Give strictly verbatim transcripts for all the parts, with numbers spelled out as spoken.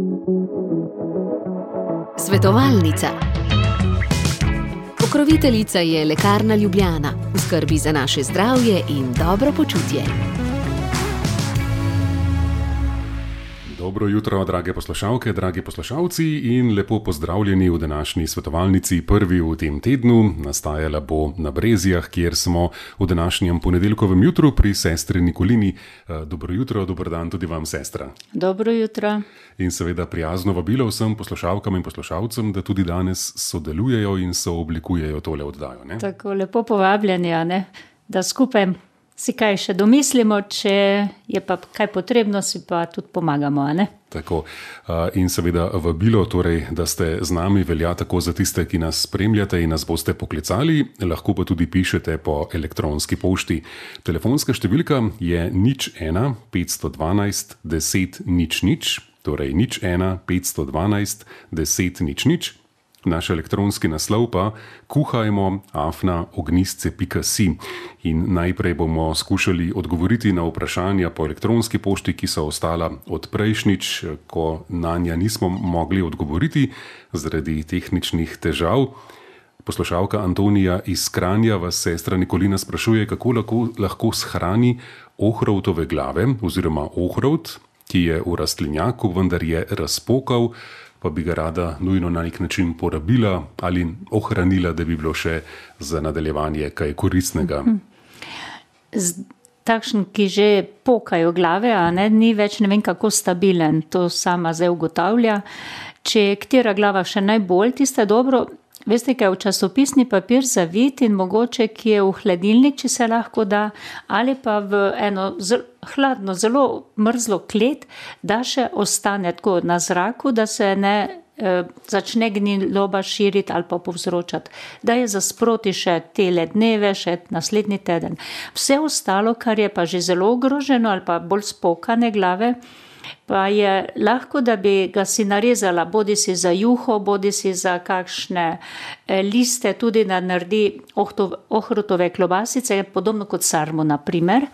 Svetovalnica. Pokroviteljica je Lekarna Ljubljana, v skrbi za naše zdravje in dobro počutje. Dobro jutro, drage poslušalke, dragi poslušalci in lepo pozdravljeni v današnji svetovalnici, prvi v tem tednu. Nastajala bo na Brezjah, kjer smo v današnjem ponedeljkovem jutru pri sestri Nikolini. Dobro jutro, dober dan tudi vam, sestra. Dobro jutro. In seveda prijazno vabilo vsem poslušalkam in poslušalcem, da tudi danes sodelujejo in sooblikujejo tole oddajo. Ne? Tako lepo povabljeni, a ne? Da skupaj si kaj še domislimo, če je pa kaj potrebno, si pa tudi pomagamo, a ne? Tako. In seveda vabilo, torej, da ste z nami, velja tako za tiste, ki nas spremljate in nas boste poklicali, lahko pa tudi pišete po elektronski pošti. Telefonska številka je nič ena petsto dvanajst deset nič nič, torej nič ena petsto dvanajst deset nič nič. Naš elektronski naslov pa kuhajmo afna ognjisce pika si. In najprej bomo skušali odgovoriti na vprašanja po elektronski pošti, ki so ostala od prejšnjič, ko na nja nismo mogli odgovoriti zaradi tehničnih težav. Poslušalka Antonija iz Kranja vas sestra Nikolina sprašuje, kako lahko, lahko shrani ohrovtove glave oziroma ohrovt, ki je v rastlinjaku, vendar je razpokal, pa bi ga rada nujno na nek način porabila ali ohranila, da bi bilo še za nadaljevanje kaj koristnega. Takšen, ki že pokajo glave, a ne, ni več ne vem kako stabilen, to sama zdaj ugotavlja. Če je katera glava še najbolj, tista dobro, veste, kaj je v časopisni papir zavit in mogoče, ki je v hladilnik, či se lahko da, ali pa v eno zelo hladno, zelo mrzlo klet, da še ostane tako na zraku, da se ne eh, začne gniloba širiti ali pa povzročati. Da je za sproti še tele dneve, še naslednji teden. Vse ostalo, kar je pa že zelo ogroženo ali pa bolj spokane glave, pa je lahko, da bi ga si narezala, bodi si za juho, bodi si za kakšne liste, tudi da naredi ohrutove klobasice, podobno kot sarmo, na primer.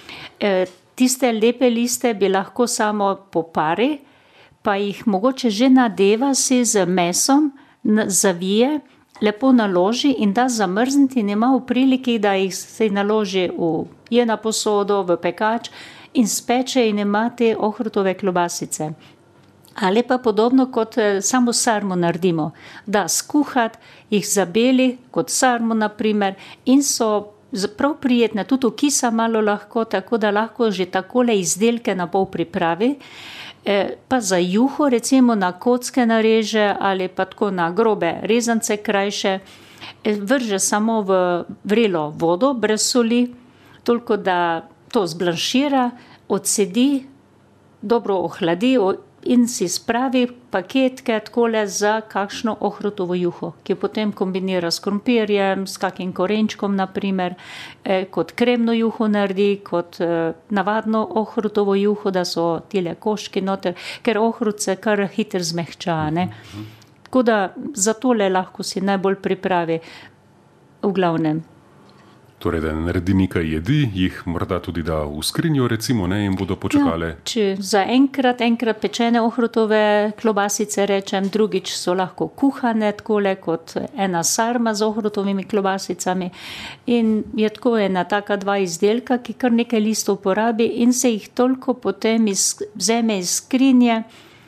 Tiste lepe liste bi lahko samo popari, pa jih mogoče že nadeva si z mesom, zavije, lepo naloži in da zamrzniti in ima v priliki, da jih se naloži v jena posodo, v pekač, in speče in ima te ohrutove klobasice. Ali pa podobno kot samo sarmo naredimo, da skuhati, jih zabeli, kot sarmo na primer, in so prav prijetne, tudi okisa malo lahko, tako da lahko že takole izdelke na pol pripravi. E, pa za juho recimo na kocke nareže ali pa tako na grobe rezance krajše, e, vrže samo v vrelo vodo, brez soli, toliko da to zblanšira, odsedi, dobro ohladi in si spravi paketke takole za kakšno ohrutovo juho, ki potem kombinira s krompirjem, s kakim korenčkom na primer, eh, kot kremno juho naredi, kot eh, navadno ohrutovo juho, da so tile koški noter, ker ohrut se kar hitro zmehča, ne. Tako da za tole lahko si najbolj pripravi v glavnem. Torej, da naredi nekaj jedi, jih morda tudi da v skrinjo recimo, ne, in bodo počakale. Ja, če za enkrat, enkrat pečene ohrutove klobasice rečem, drugič so lahko kuhane, takole kot ena sarma z ohrutovimi klobasicami. In je tako ena taka dva izdelka, ki kar nekaj listov porabi in se jih toliko potem iz, vzeme iz skrinje,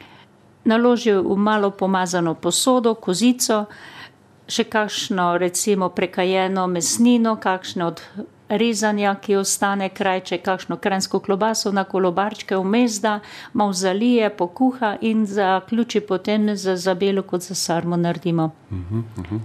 naloži v malo pomazano posodo, kozico, še kakšno recimo prekajeno mesnino, kakšne od rezanja, ki ostane krajče, kakšno kranjsko klobaso na kolobarčke vmes da, malo zalije, pokuha in zaključi potem za zabelo, kot za sarmo naredimo. Uh-huh, uh-huh.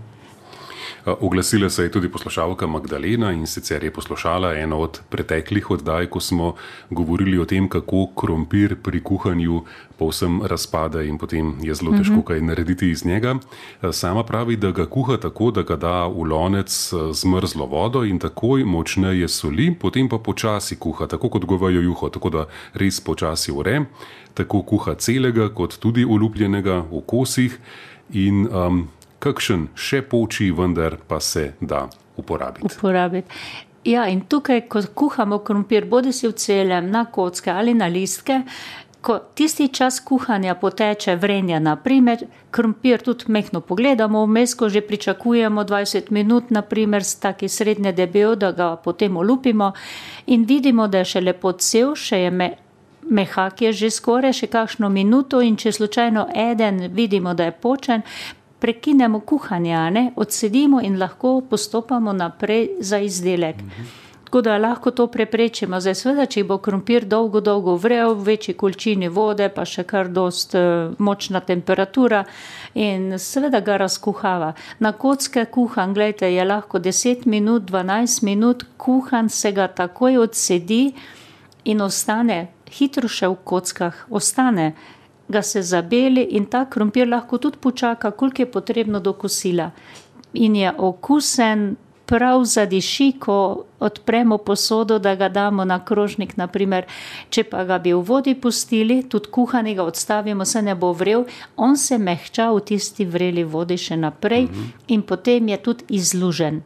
Oglasila se je tudi poslušalka Magdalena in sicer je poslušala eno od preteklih oddaj, ko smo govorili o tem, kako krompir pri kuhanju povsem razpade in potem je zelo težko kaj narediti iz njega. Sama pravi, da ga kuha tako, da ga da v lonec z mrzlo vodo in takoj močneje soli, potem pa počasi kuha, tako kot govejo juho, tako da res počasi vre, tako kuha celega kot tudi olupljenega v kosih in um, kakšen še poči, vendar pa se da uporabiti. Uporabiti. Ja, in tukaj, ko kuhamo krompir, bodi si v celem, na kocke ali na listke, ko tisti čas kuhanja poteče vrenja, naprimer, krompir tudi mehno pogledamo, vmes, ko že pričakujemo dvajset minut, naprimer, s taki srednje debel, da ga potem olupimo in vidimo, da je še lepo cel, še je me, mehak je že skoraj, še kakšno minuto in če slučajno eden vidimo, da je počen, prekinemo kuhanje, ne? Odsedimo in lahko postopamo naprej za izdelek. Mhm. Tako da lahko to preprečimo. Zdaj, seveda, če bo krompir dolgo, dolgo vrel, v večji količini vode, pa še kar dost uh, močna temperatura in seveda ga razkuhava. Na kocke kuhan, gledajte, je lahko deset minut, dvanajst minut, kuhan se ga takoj odsedi in ostane, hitro še v kockah, ostane, ga se zabeli in ta krompir lahko tudi počaka, koliko je potrebno do kosila. In je okusen, prav zadiši, ko odpremo posodo, da ga damo na krožnik, naprimer, če pa ga bi v vodi pustili, tudi kuhanega odstavimo, se ne bo vrel, on se mehča v tisti vreli vodi še naprej mm-hmm. in potem je tudi izlužen.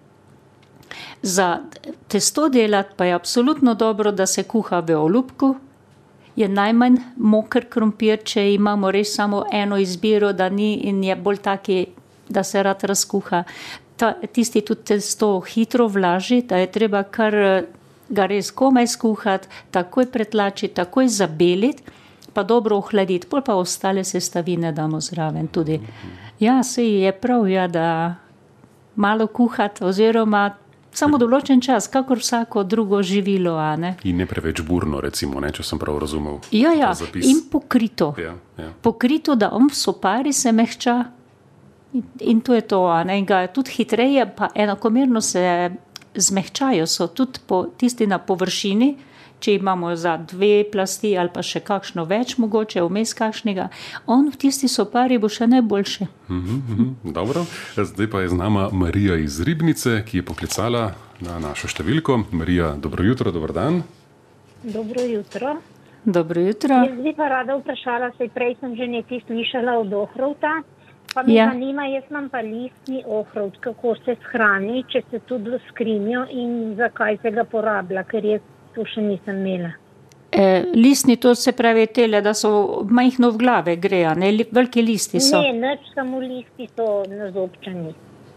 Za testo delati pa je absolutno dobro, da se kuha v olupku, je najmanj moker krompir, če imamo res samo eno izbiro, da ni in je bolj taki, da se rad razkuha. Ta, tisti tudi testo hitro vlaži, da je treba kar ga res komaj skuhati, takoj pretlačiti, takoj zabeliti, pa dobro ohladiti, pol pa ostale sestavine damo zraven tudi. Ja, sej je prav, ja, da malo kuhati oziroma samo določen čas, kakor vsako drugo živilo, a ne. In ne preveč burno, recimo, ne, če sem prav razumel. Ja, ja, in pokrito. Ja, ja. Pokrito, da on v sopari se mehča. In to je to, ne? In ga tudi hitreje, pa enakomerno se zmehčajo, so tudi po, tisti na površini, če imamo za dve plasti ali pa še kakšno več mogoče, vmes kakšnega, on v tisti sopari bo še najboljši. Mm-hmm, mm-hmm, dobro, zdaj pa je z nama Marija iz Ribnice, ki je poklicala na našo številko. Marija, dobro jutro, dober dan. Dobro jutro. Dobro jutro. Jaz bi pa rada vprašala, saj prej sem že nekaj slišala od ohrovta. Pa me ja. zanima, jaz imam pa listni ohrovt, kako se shrani, če se tudi v skrinjo in zakaj se ga porablja, ker jaz to še nisem imela. E, listni, to se pravi tele, da so majhno v glave greja, ne, veliki listi so. Ne, nič, samo listi so nazobčani.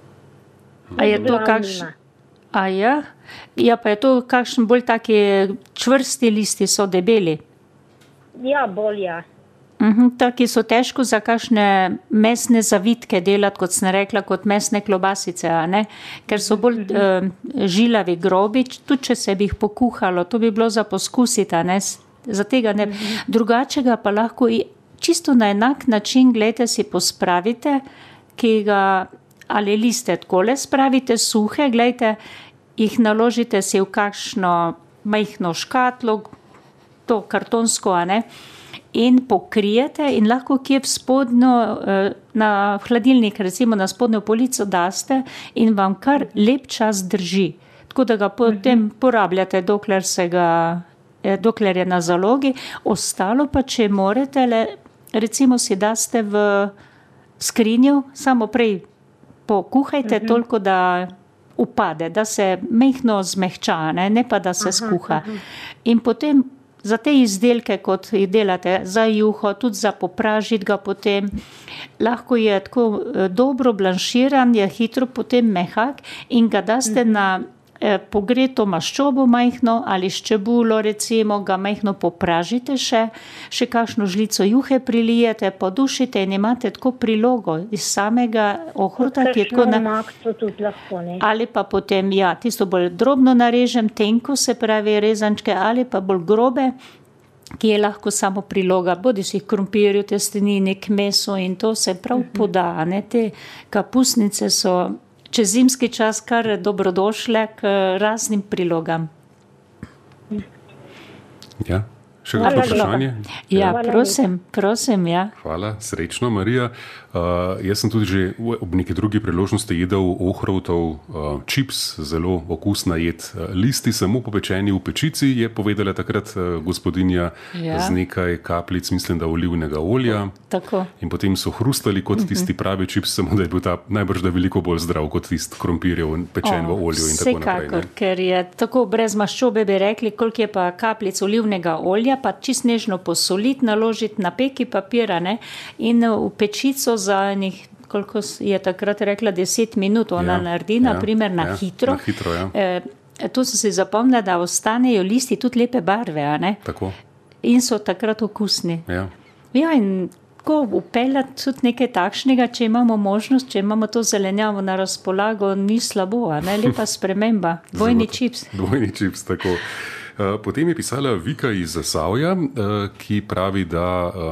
A je to kakšen? A ja? Ja, pa je to kakšen bolj taki čvrsti listi so, debeli? Ja, bolj ja. Uhum, taki so težko za kakšne mesne zavitke delati, kot sem rekla, kot mesne klobasice, a ne? Ker so bolj uh, žilavi, grobi, tudi če se bi jih pokuhalo, to bi bilo za poskusiti, a ne? Za tega ne. Drugačega pa lahko čisto na enak način, gledajte, si pospravite, ki ga ali liste takole spravite suhe, gledajte, jih naložite si v kakšno majhno škatlo, to kartonsko, a ne? In pokrijete in lahko kje v spodnjo, na hladilnik, recimo na spodnjo polico daste in vam kar lep čas drži. Tako da ga potem porabljate, dokler se ga, dokler je na zalogi. Ostalo pa, če morete, recimo si daste v skrinjo, samo prej pokuhajte uh-huh. toliko, da upade, da se mehno zmehča, ne, ne pa da se aha, skuha. Aha. In potem za te izdelke, kot jih delate, za juho, tudi za popražiti ga potem, lahko je tako dobro blanširan, je hitro potem mehak in ga daste mm-hmm. na eh, pogreto maščobo majhno ali ščebulo, recimo, ga majhno popražite še, še kakšno žlico juhe prilijete, podušite in imate tako prilogo iz samega ohrovta, ki je tako na... lahko, ali pa potem, ja, tisto bolj drobno narežem, tenko se pravi rezančke, ali pa bolj grobe, ki je lahko samo priloga, bodi si krompirju, testenini, k mesu in to se prav uh-huh. poda, ne, te kapusnice so čez zimski čas kar dobrodošle k raznim prilogam. Ja, še kakšno vprašanje? Ja, prosim, prosim, ja. Hvala, srečno, Marija. Uh, jaz sem tudi že ob neki drugi priložnosti jedel ohrovtov uh, čips, zelo okusna jed. Uh, listi samo popečeni v pečici, je povedala takrat uh, gospodinja ja. z nekaj kapljic, mislim, da olivnega olja. Tako. In potem so hrustali kot uh-huh. tisti pravi čips, samo da je bil ta najbrž da veliko bolj zdrav kot tist krompirjev pečen o, v olju in tako naprej. Vsekakor, ker je tako brez maščobe bi rekli, koliko je pa kapljic olivnega olja, veselja, pa čist nežno posoliti, naložiti na peki papira, ne, in v pečico za njih, koliko je takrat rekla, deset minut ona ja, naredi, ja, naprimer na ja, hitro. Na hitro, ja. E, to sem si zapomnila, da ostanejo listi tudi lepe barve, a ne? Tako. In so takrat okusni. Ja. Ja, in ko upeljati tudi nekaj takšnega, če imamo možnost, če imamo to zelenjavo na razpolago, ni slabo, a ne, lepa sprememba. Dvojni čips. Dvojni čips, tako. Potem je pisala Vika iz Zasavja, ki pravi, da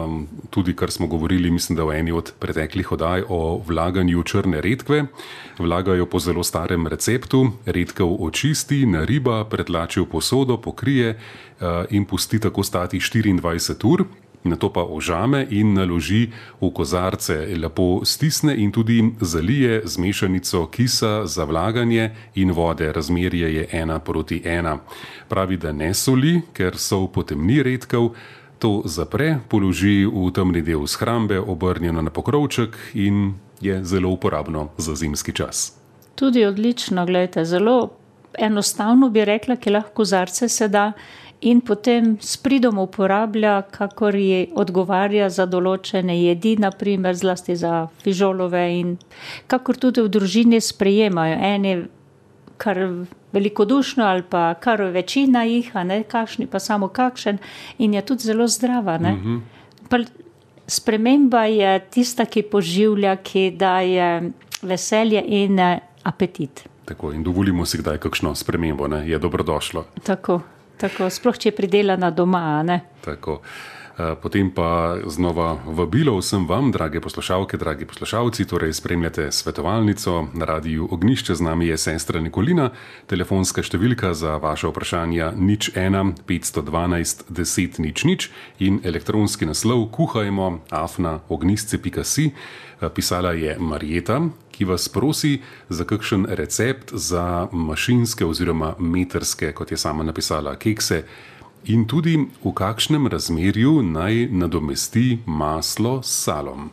tudi, kar smo govorili, mislim, da v eni od preteklih oddaj o vlaganju črne redkve, vlagajo po zelo starem receptu, redkev očisti, nariba, pretlači v posodo, pokrije in pusti tako stati štiriindvajset ur. Nato pa ožame in naloži v kozarce, lepo stisne in tudi zalije z mešanico kisa za vlaganje in vode. Razmerje je ena proti ena. Pravi, da ne soli, ker sol potemni redkev, to zapre, položi v temni del shrambe, obrnjeno na pokrovček in je zelo uporabno za zimski čas. Tudi odlično, gledajte, zelo enostavno bi rekla, ki lahko kozarce se da, in potem s pridom uporablja, kakor je odgovarja za določene jedi, naprimer zlasti za fižolove, in kakor tudi v družini sprejemajo. Eni kar velikodušno ali pa kar večina jih, a ne, kakšni pa samo kakšen, in je tudi zelo zdrava, ne. Mm-hmm. Pa sprememba je tista, ki poživlja, ki daje veselje in apetit. Tako, in dovolimo si kdaj kakšno spremembo, ne, je dobrodošlo. Tako. Tako, sploh če je pridelana doma, ne? Tako. Potem pa znova vabilo vsem vam, drage poslušalke, dragi poslušalci, torej spremljate svetovalnico na Radiu Ognjišče, z nami je sestra Nikolina, telefonska številka za vaše vprašanja nič ena petsto dvanajst deset nič nič in elektronski naslov kuhajmo afna ognjisce pika si. Pisala je Marjeta, ki vas prosi za kakšen recept za mašinske oziroma metrske, kot je sama napisala, kekse, in tudi v kakšnem razmerju naj nadomesti maslo s salom.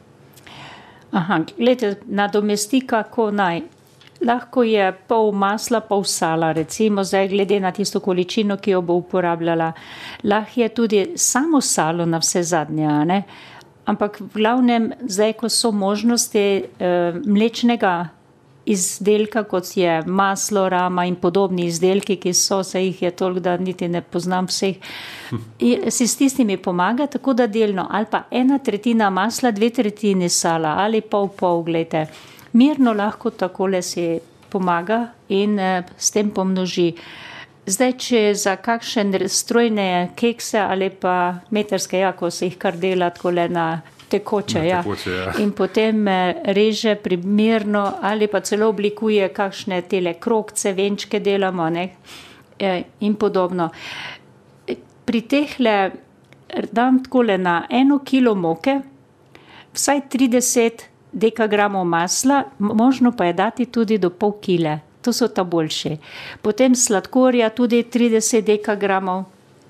Aha, gledajte, nadomesti kako naj. Lahko je pol masla, pol sala, recimo zdaj glede na tisto količino, ki jo bo uporabljala. Lahko je tudi samo salo na vse zadnje, ne? Ampak v glavnem, zdaj, ko so možnosti eh, mlečnega izdelka, kot je maslo, rama in podobni izdelki, ki so, se jih je toliko, da niti ne poznam vseh, si s tistimi pomaga, tako da delno, ali pa ena tretjina masla, dve tretjini sala, ali pol pol, gledajte. Mirno lahko takole si pomaga in eh, s tem pomnoži. Zdaj, če za kakšen strojne kekse ali pa meterske, ja, ko se jih kar dela takole na tekoče, na tekoče ja. Ja. In potem reže primerno ali pa celo oblikuje kakšne tele krogce, venčke delamo, ne, in podobno. Pri tehle dam takole na eno kilo moke, vsaj trideset dekagramov masla, možno pa je dati tudi do pol kile. To so ta boljši. Potem sladkorja tudi trideset dekagramov,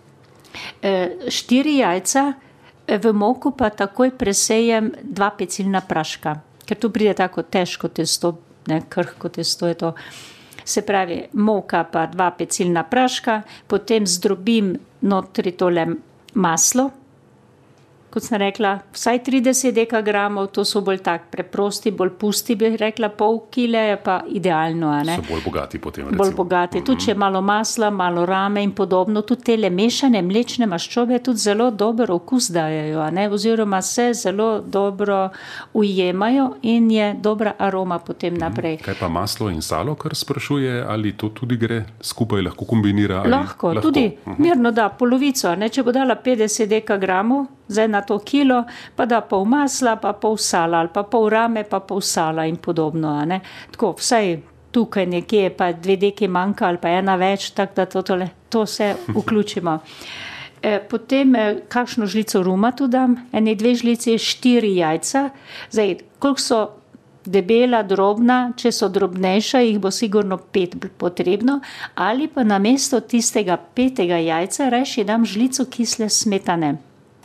štiri jajca, v moku pa takoj presejem dva pecilna praška, ker tu pride tako težko testo, ne, krhko testo je to. Se pravi, moka pa dva pecilna praška, potem zdrobim notri tole maslo, kot sem rekla, vsaj trideset dekagramov, to so bolj tak preprosti, bolj pusti, bi rekla, pol kile je pa idealno, a ne? So bolj bogati potem, recimo. Bolj bogati, mm-hmm. Tudi če je malo masla, malo rame in podobno, tudi tele mešane mlečne maščobe tudi zelo dober okus dajejo, a ne? Oziroma se zelo dobro ujemajo in je dobra aroma potem naprej. Kaj pa maslo in salo, kar sprašuje, ali to tudi gre skupaj, lahko kombinira? Ali... Lahko, lahko, tudi uh-huh. Mirno da polovico, ne? Če bo dala petdeset dekagramov, zdaj na to kilo, pa da pol masla, pa pol sala, ali pa pol rame, pa pol sala in podobno, a ne. Tako, vsaj tukaj nekje pa dve deki manjka, ali pa ena več, tako da to, tole, to se vključimo. E, potem, kakšno žlico ruma tu dam, ene dve žlici, štiri jajca, zdaj, koliko so debela, drobna, če so drobnejša, jih bo sigurno pet potrebno, ali pa namesto tistega petega jajca, rajši dam žlico kisle smetane.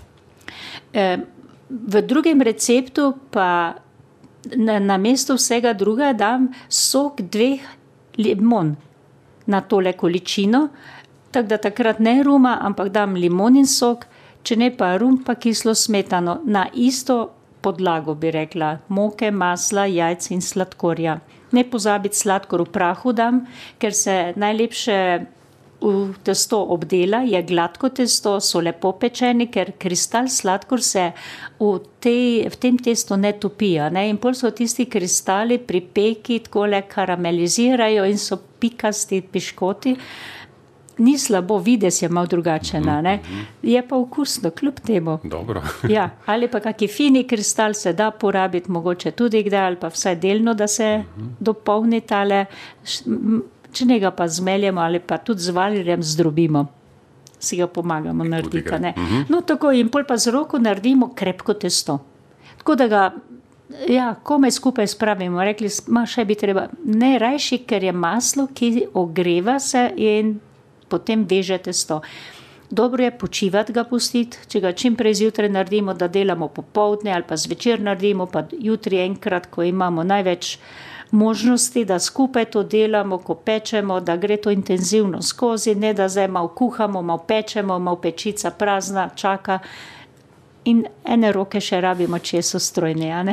V drugem receptu pa na mesto vsega druga dam sok dveh limon na tole količino, Tako da takrat ne ruma, ampak dam limonin sok, če ne pa rum, pa kislo smetano. Na isto podlago bi rekla, moke, masla, jajc in sladkorja. Ne pozabiti sladkor v prahu dam, ker se najlepše v testo obdela, je gladko testo, so lepo pečeni, ker kristal sladkor se v, tej, v tem testu ne topija. Ne? In pol so tisti kristali pri peki takole karamelizirajo in so pikasti piškoti. Ni slabo, vides je malo drugačen, ne? Je pa okusno, kljub temu. Dobro. Ja, ali pa kaki fini kristal se da porabiti, mogoče tudi kdaj, ali pa vsaj delno, da se dopolni tale, če njega pa zmeljemo ali pa tudi z valirjem zdrobimo. Si ga pomagamo narediti, ne? No, tako in pol pa z roko naredimo krepko testo. Tako da ga, ja, komaj skupaj spravimo. Rekli, ma še bi treba, ne rajši, ker je maslo, ki ogreva se in potem veže testo. Dobro je počivati ga pustiti, če ga čim prej zjutraj naredimo, da delamo popoldne ali pa zvečer naredimo, pa jutri enkrat, ko imamo največ možnosti, da skupaj to delamo, ko pečemo, da gre to intenzivno skozi, ne da zdaj malo kuhamo, malo pečemo, malo pečica prazna, čaka in ene roke še rabimo, če so strojne, a ne?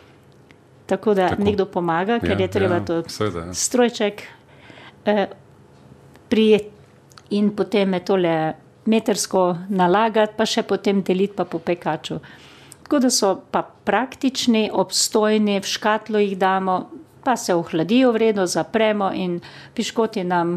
Tako da Tako. Nekdo pomaga, ker ja, je treba ja, to seveda. Strojček eh, prijeti in potem je tole metersko nalagati, pa še potem deliti pa po pekaču. Tako da so pa praktični, obstojni, v škatlo jih damo, pa se ohladijo vredno, zapremo in piškoti nam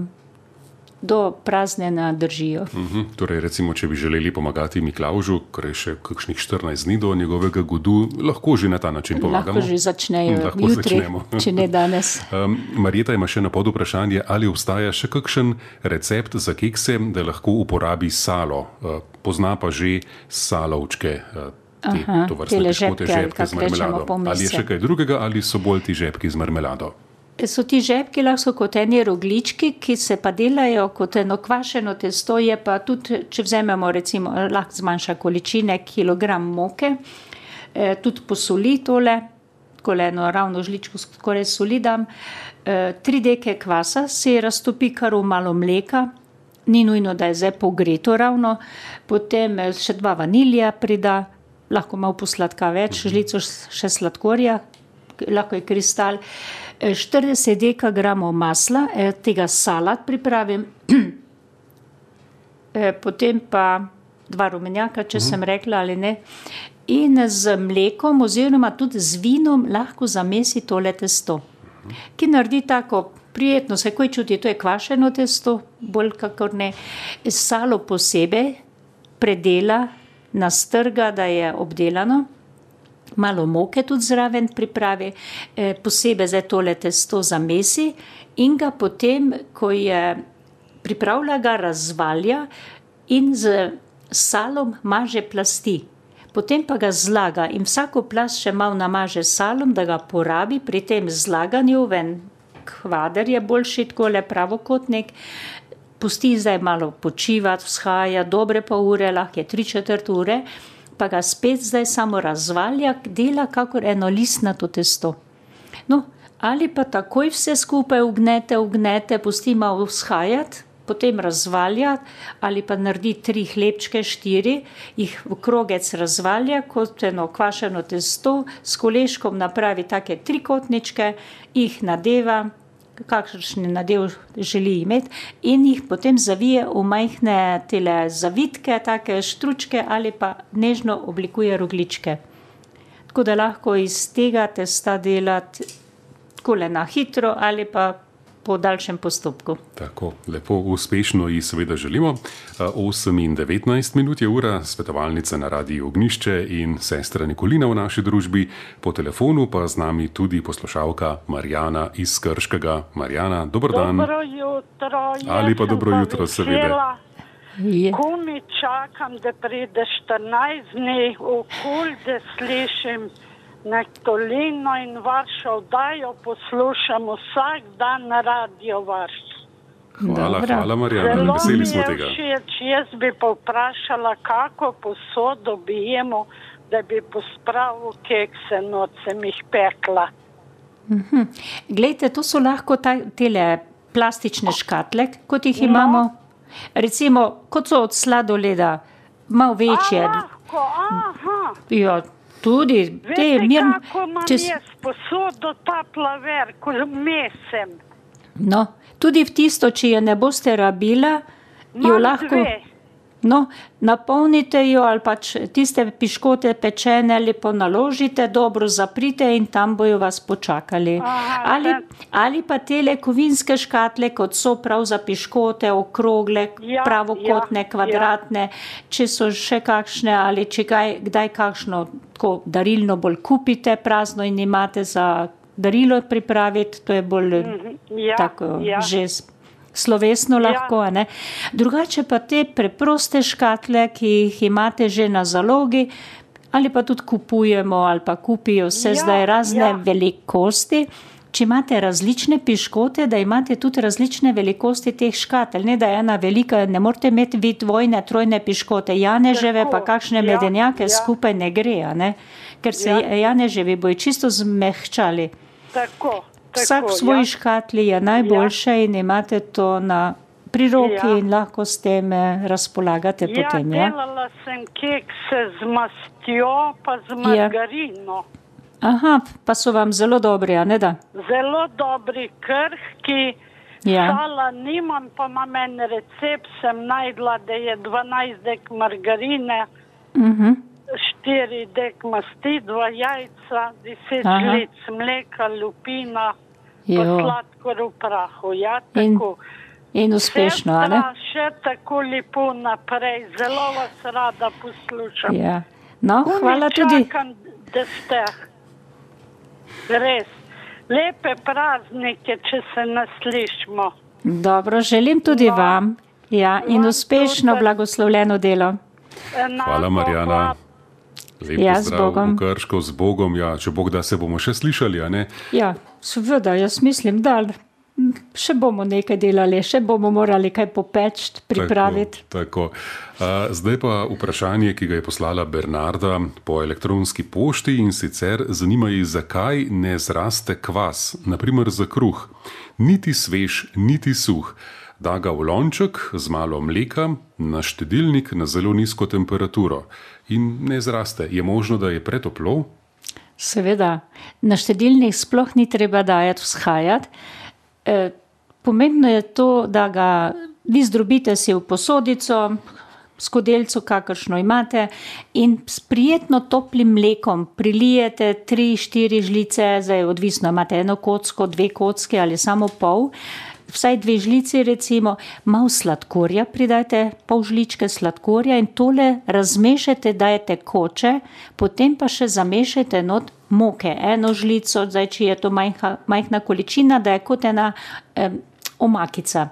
do praznjenja držijo. Uh-huh. Torej, recimo, če bi želeli pomagati Miklavžu, ker je še kakšnih štirinajst dni do njegovega godu, lahko že na ta način pomagamo. Lahko že začnejo lahko jutri, začnemo. Če ne danes. um, Marjeta ima še na pod vprašanje, ali obstaja še kakšen recept za kekse, da lahko uporabi salo. Uh, pozna pa že salovčke, uh, te Aha, tovrstne piškote, žepke z marmelado. Ali je še kaj drugega, ali so bolj ti žepki z marmelado? So ti žepki lahko kot eni roglički, ki se pa delajo kot eno kvašeno testo, je pa tudi, če vzememo recimo, lahko zmanjša količine, kilogram moke, eh, tudi posoli tole, takole eno ravno žličko skoraj soli dam, eh, tri deke kvasa se raztopi kar v malo mleka, ni nujno, da je zdaj pogreto ravno, potem še dva vanilija prida, lahko malo posladka več, žlico še sladkorja, lahko je kristal, štirideset dekagramov masla, tega salat pripravim, potem pa dva rumenjaka, če sem rekla ali ne, in z mlekom oziroma tudi z vinom lahko zamesi tole testo, ki naredi tako prijetno, se kaj čuti, to je kvašeno testo, bolj kakor ne, salo posebej predela, nastrga, da je obdelano, malo moke tudi zraven pripravi, eh, posebej za tole testo zamesi in ga potem, ko je pripravlja, ga razvalja in z salom maže plasti. Potem pa ga zlaga in vsako plast še malo namaže salom, da ga porabi pri tem zlaganju, ven kvader je boljši, takole pravokotnik, pusti zdaj malo počivati, vzhaja, dobre pa ure, lahko je tri četrt ure, pa ga spet zdaj samo razvalja, dela kakor eno listnato testo. No, ali pa takoj vse skupaj ugnete, ugnete, pusti malo vzhajati, potem razvalja, ali pa naredi tri hlebčke, štiri, jih v krogec razvalja, kot eno kvašeno testo, s koleškom napravi take trikotničke, jih nadeva, kakšen nadev želi imeti in jih potem zavije v majhne tele zavitke, take štručke ali pa nežno oblikuje rogličke. Tako da lahko iz tega testa delati takole na hitro ali pa po daljšem postopku. Tako, lepo, uspešno ji seveda želimo. osem in devetnajst minut je ura, svetovalnica na Radiu Ognjišče in sestra Nikolina v naši družbi, po telefonu pa z nami tudi poslušalka Marjana iz Krškega. Marjana, dober dan. Dobro jutro. Ali pa dobro jutro, seveda. Kumi čakam, da pride štirinajst dni, okol, da slišim Nikolino in vašo oddajo poslušamo vsak dan na Radio Vaš. Hvala, Dobra. hvala Marjana, veseli smo tega. Všeč, jaz bi pa vprašala, kako posod dobijemo, da bi pospravil kekse, noč sem jih pekla. Mhm. Glejte, to so lahko ta, tele plastične škatle, kot jih imamo. No. Recimo, kot so od sladoleda, malo večje. A, lahko, aha. Ja, tudi Vete, te mirn... kako imam Čez... jaz posodo ta plaver, ko mesem? No, tudi v tisto, če je ne boste rabila, jo Imam lahko... dve. No, napolnite jo ali pač tiste piškote pečene lepo naložite, dobro zaprite in tam bojo vas počakali. Aha, ali, te- ali pa tele kovinske škatle, kot so prav za piškote, okrogle, Ja, pravokotne, ja, kvadratne, če so še kakšne ali če kaj, kdaj kakšno tako darilno bolj kupite prazno in imate za darilo pripraviti, to je bolj Ja, tako ja. že s- slovesno lahko, a ne. Drugače pa te preproste škatle, ki jih imate že na zalogi, ali pa tudi kupujemo, ali pa kupijo se Ja, zdaj razne ja. velikosti. Če imate različne piškote, da imate tudi različne velikosti teh škatel, ne da je ena velika, ne morete imeti vi dvojne, trojne piškote, janeževe Tako, pa kakšne ja, medenjake ja. skupaj ne gre, a ne, ker se Ja. janeževi bojo čisto zmehčali. Tako, Vsak tako, v svoji ja. škatli je najboljše in imate to na pri roki Ja. in lahko s tem eh, razpolagate Ja, potem. Ja? delala sem kekse z mastjo pa z Ja. margarino. Aha, pa so vam zelo dobri, a ne da? Zelo dobri, krhki. Ja. Sala nimam, pa imam en recept, sem najdla, da je dvanajst dek margarine, Uh-huh. štiri dek masti, dva jajca, deset Aha. žlic mleka, lupina, pa Jo. sladkor v prahu. Ja, In, tako. in uspešno, a ne? Sestra, še tako lepo naprej, zelo vas rada poslušam. Ja. No, Komaj hvala tudi. čakam, da ste. Res. Lepe praznike, če se naslišmo. Dobro, želim tudi No. vam. Ja, in Vam uspešno, tudi. blagoslovljeno delo. Enako, Hvala, Marjana. hvala. Lep Ja, z pozdrav Bogom. v Krško, z Bogom. Ja, če Bog da, se bomo še slišali, a ne? Ja, seveda, jaz mislim, da še bomo nekaj delali, še bomo morali kaj popeči, pripraviti. Tako, tako. A, zdaj pa vprašanje, ki ga je poslala Bernarda po elektronski pošti, in sicer zanima jih, zakaj ne zraste kvas, naprimer za kruh. Niti svež, niti suh. Da ga v lonček z malo mleka na štedilnik na zelo nizko temperaturo in ne zraste. Je možno, da je pretoplo? Seveda, na štedilnik sploh ni treba dajati vzhajati. E, pomembno je to, da ga vi zdrobite si v posodico, skodelico, kakršno imate, in s prijetno toplim mlekom prilijete tri, štiri žlice, zdaj odvisno, imate eno kocko, dve kocke ali samo pol, vsaj dve žlici recimo, malo sladkorja pridajte, pol žličke sladkorja in tole razmešajte, dajete koče, potem pa še zamešajte not moke, eno žlico, zdaj če je to majhna, majhna količina, da je kot ena eh, omakica.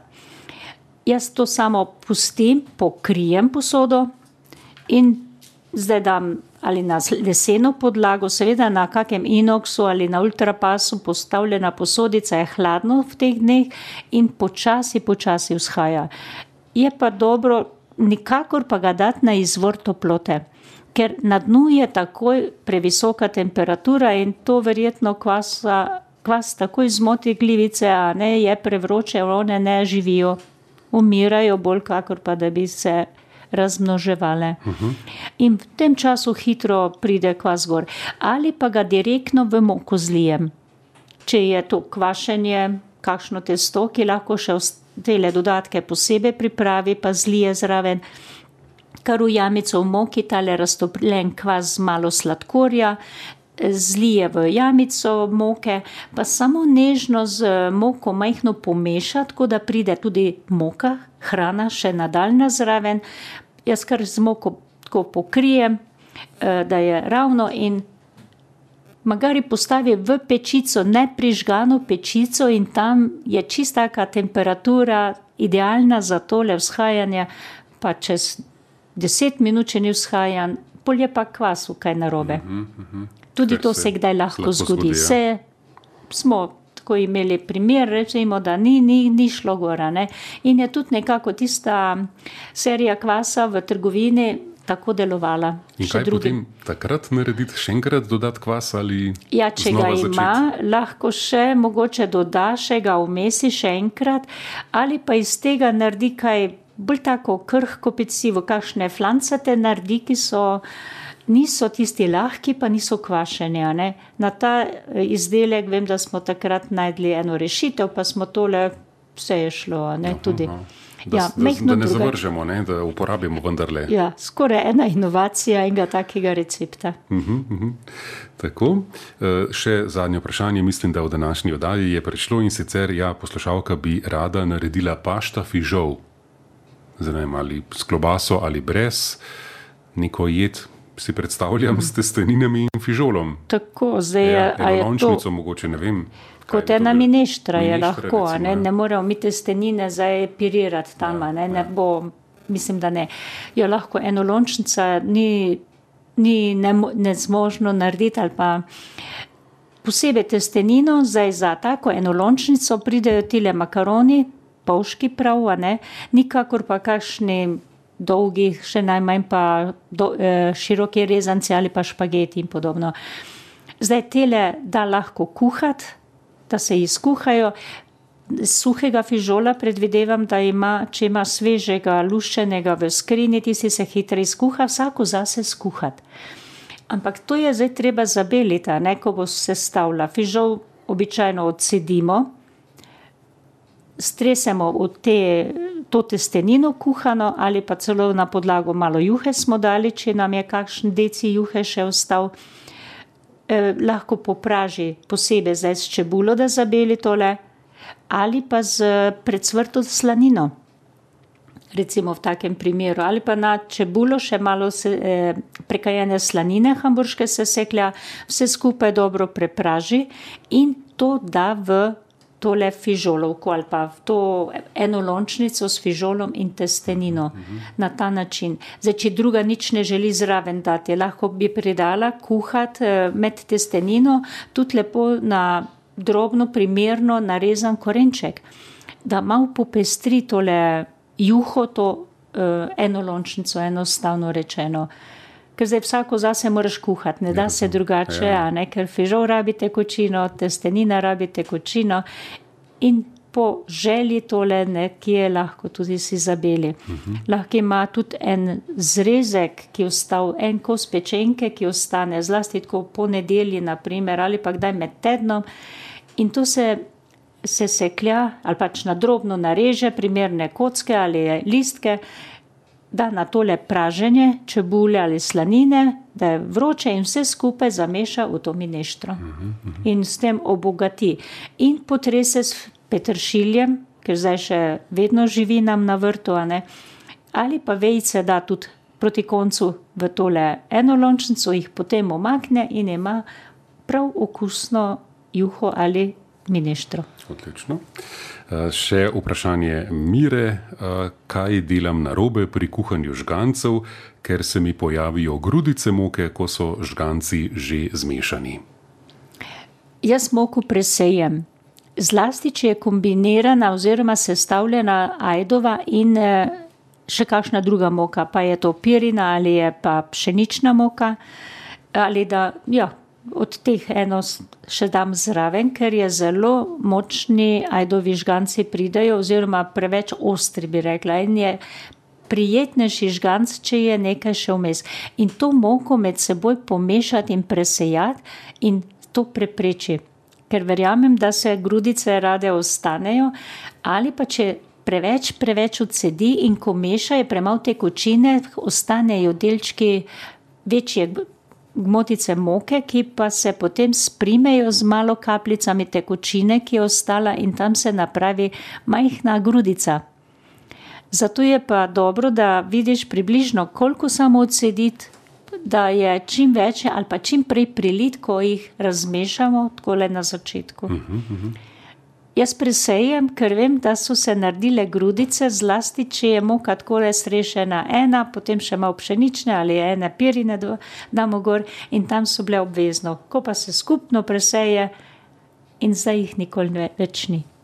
Jaz to samo pustim, pokrijem posodo in zdaj dam ali na leseno podlago, seveda na kakem inoksu ali na ultrapasu postavljena posodica je hladno v teh dneh in počasi, počasi vzhaja. Je pa dobro, nikakor pa ga dati na izvor toplote, ker na dnu je takoj previsoka temperatura in to verjetno kvasa, kvas takoj zmoti glivice, a ne je prevroče, one ne živijo, umirajo bolj, kakor pa da bi se razmnoževale. Uh-huh. In v tem času hitro pride kvas gor. Ali pa ga direktno v moko zlijem. Če je to kvašenje, kakšno testo, ki lahko še tele dodatke posebej pripravi, pa zlije zraven, kar v jamico v moki, tale raztopljen kvas z malo sladkorja, zlije v jamico moke, pa samo nežno z moko majhno pomeša, tako da pride tudi moka, hrana še nadaljna zraven. Jaz kar z moko tako pokrijem, da je ravno in magari postavi v pečico, ne prižgano pečico in tam je čista taka temperatura idealna za tole vzhajanje, pa čez deset minut, če ni vzhajan, pol je pa kvasu kaj narobe. Uh-huh, uh-huh. Tudi Ker to se se kdaj lahko lahko zgodi. zgodi, ja. Se smo tako imeli primer, recimo, da ni, ni, ni šlo gora. Ne? In je tudi nekako tista serija kvasa v trgovini tako delovala. In Še kaj drugi. potem takrat narediti, še enkrat dodati kvas ali Ja, če ga znova ima, začeti? lahko še mogoče doda, še ga vmesi še enkrat, ali pa iz tega naredi kaj bolj tako krhko pecivo, kakšne flancate naredi, ki so, niso tisti lahki, pa niso kvašeni. A ne? Na ta izdelek vem, da smo takrat najdli eno rešitev, pa smo tole, vse je šlo, a ne, tudi. Aha. Da, Ja, da, majhno da ne druga- zavržemo, ne? Da uporabimo vendarle. Ja, skoraj ena inovacija enega takega recepta. Uh-huh, uh-huh. Tako, e, še zadnje vprašanje, mislim, da v današnji oddaji je prišlo in sicer, ja, poslušalka bi rada naredila pašta fižol. Zdaj, ali s klobaso ali brez, neko jed si predstavljam s testeninami in fižolom. Tako, zdaj je, Ja, a je to enolončnico mogoče, ne vem. kaj kot je to ena bilo. mineštra je Mineštra, lahko, a recimo, ne, ja. ne moremo mi testenine zdaj pirirati tam, a ne, ne bo, mislim, da ne. Jo lahko enolončnica ni, ni nemo- nezmožno narediti ali pa posebej testenino, zdaj za tako enolončnico pridejo tile makaroni, polški prav, a ne, nikakor pa kakšni dolgi, še najmanj pa do, eh, široki rezanci ali pa špageti in podobno. Zdaj tele da lahko kuhati, da se jih skuhajo. Suhega fižola predvidevam, da ima, če ima svežega, luščenega v skrini, tisti se hitreje skuha, vsako zase skuhati. Ampak to je zdaj treba zabeliti, a ne, ko bo sestavila. Fižol običajno odcedimo, stresemo v te, to testenino kuhano ali pa celo na podlago malo juhe smo dali, če nam je kakšen deci juhe še ostal. Eh, lahko popraži posebej zdaj s čebulo, da zabeli tole, ali pa z precvrto slanino. Recimo v takem primeru, ali pa na čebulo še malo se, eh, prekajene slanine hamburške seseklja, vse skupaj dobro prepraži in to da v tole fižolovko ali pa v to enolončnico s fižolom in testenino. Uh-huh. Na ta način. Zdaj, če druga nič ne želi zraven dati, lahko bi pridala kuhati eh, med testenino tudi lepo na drobno, primerno narezan korenček, da malo popestri tole juho, to uh, enolončnico, enostavno rečeno. Ker zdaj vsako zase moraš kuhati, ne da se drugače, ja. a ne, ker fižol rabi tekočino, testenina rabi tekočino in po želji tole nekje lahko tudi si zabeli. Uh-huh. Lahko ima tudi en zrezek, ki je ostal, en kos pečenke, ki ostane zlasti tako po nedelji, naprimer, ali pa kdaj med tednom in to se se seklja ali pač na drobno nareže, primerne kocke ali listke, da na tole praženje čebule ali slanine, da je vroče in vse skupaj zameša v to mineštro. Uh-huh, uh-huh. In s tem obogati. In potrese s peteršiljem, ker zdaj še vedno živi nam na vrtu, a ne? Ali pa vejice da tudi proti koncu v tole enolončnico, jih potem omakne in ima prav okusno juho ali mineštro. Odlično. Še vprašanje Mire, kaj delam narobe pri kuhanju žgancev, ker se mi pojavijo grudice moke, ko so žganci že zmešani. Jaz moko presejem. Zlasti, če je kombinirana oziroma sestavljena ajdova in še kakšna druga moka, pa je to pirina ali je pa pšenična moka, ali da, ja, od teh eno še dam zraven, ker je zelo močni ajdovi žganci pridajo oziroma preveč ostri, bi rekla. In je prijetnejši žganc, če je nekaj še vmes. In to moko med seboj pomešati in presejati in to prepreči. Ker verjamem, da se grudice rade ostanejo, ali pa če preveč, preveč odsedi in ko meša je premalo tekočine, ostanejo delčki večje gmotice moke, ki pa se potem sprimejo z malo kapljicami tekočine, ki je ostala in tam se napravi majhna grudica. Zato je pa dobro, da vidiš približno, koliko samo odsediti, da je čim več ali pa čim prej prilit, ko jih razmešamo, takole na začetku. Uh-huh, uh-huh. Jaz presejem, ker vem, da so se naredile grudice, zlasti, če je moka takole srešena ena, potem še malo pšenične ali ene pirine damo gor in tam so bile obvezno. Ko pa se skupno preseje in zdaj jih nikoli več ni.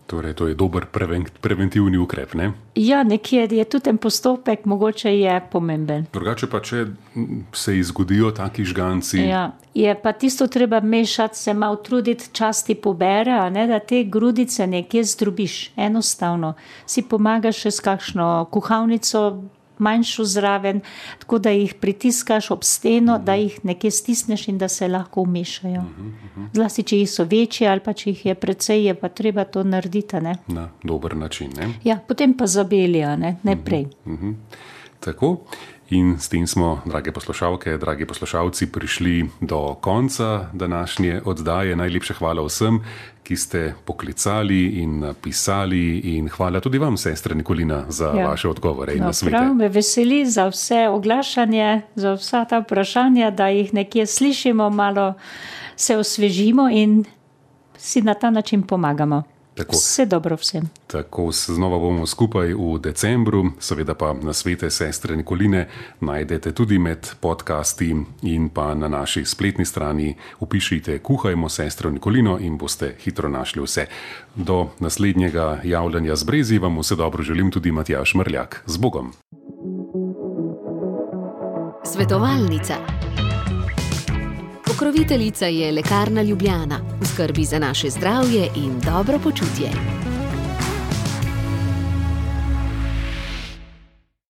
Torej, to je dober preventivni ukrep, ne? Ja, nekje je tudi ten postopek, mogoče je pomemben. Drugače pa, če se izgodijo taki žganci... Ja, je pa tisto treba mešati, se malo truditi, čas ti pobere, a ne, da te grudice nekje zdrobiš, enostavno. Si pomagaš še s kakšno kuhalnico, manjšo zraven, tako da jih pritiskaš ob steno, uh-huh. da jih nekje stisneš in da se lahko umešajo. Uh-huh, uh-huh. Zlasti, če jih so večje ali pa če jih je precej, je pa treba to narediti, ne? Na dober način, ne? Ja, potem pa zabelja, ne, ne prej. Uh-huh, uh-huh. Tako. In s tem smo, drage poslušalke, dragi poslušalci, prišli do konca današnje oddaje. Najlepša hvala vsem, ki ste poklicali in pisali, in hvala tudi vam, sestra Nikolina, za ja. vaše odgovore in no, nasvete. Prav me veseli za vse oglašanje, za vsa ta vprašanja, da jih nekje slišimo, malo se osvežimo in si na ta način pomagamo. Tako, vse dobro vsem. Tako, znova bomo skupaj v decembru, seveda pa nasvete sestre Nikoline najdete tudi med podcasti in pa na naši spletni strani vpišite Kuhajmo sestro Nikolino in boste hitro našli vse. Do naslednjega javljanja z Brezi vam vse dobro želim tudi Matjaž Mrljak. Z Bogom! Svetovalnica. Pokroviteljica je Lekarna Ljubljana, v skrbi za naše zdravje in dobro počutje.